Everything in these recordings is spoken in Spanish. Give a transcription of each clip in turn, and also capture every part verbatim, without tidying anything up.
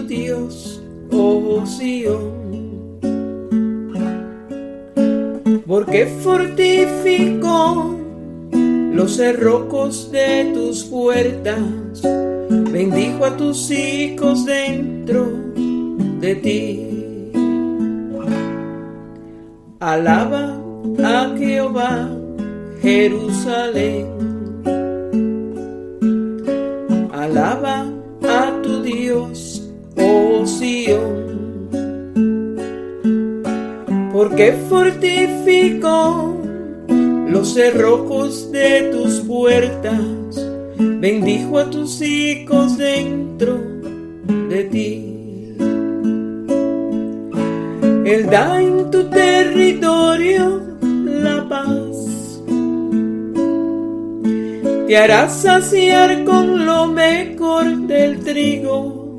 Dios, oh Sión, porque fortificó los cerrojos de tus puertas, bendijo a tus hijos dentro de ti. Alaba a Jehová, Jerusalén. Alaba a tu Dios, oh Sión, porque fortificó los cerrojos de tus puertas, bendijo a tus hijos dentro de ti. Él da en tu territorio la paz, te hará saciar con lo mejor del trigo.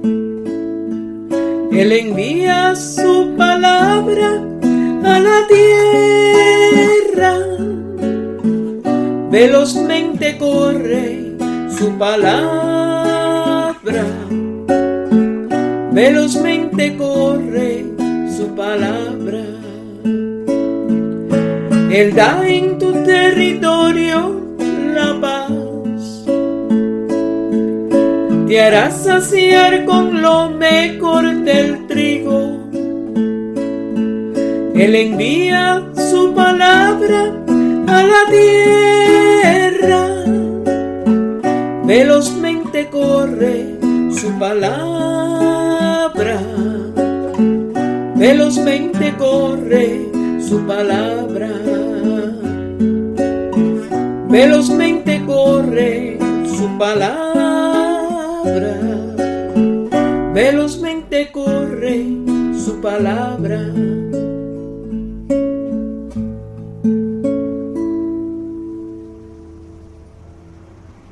Él envía su palabra a la tierra, velozmente corre su palabra, velozmente corre su palabra. Él da en tu territorio la paz, te hará saciar con lo mejor del trigo. Él envía su palabra a la tierra, velozmente corre su palabra, velozmente corre su palabra, velozmente corre su palabra, velozmente corre su palabra.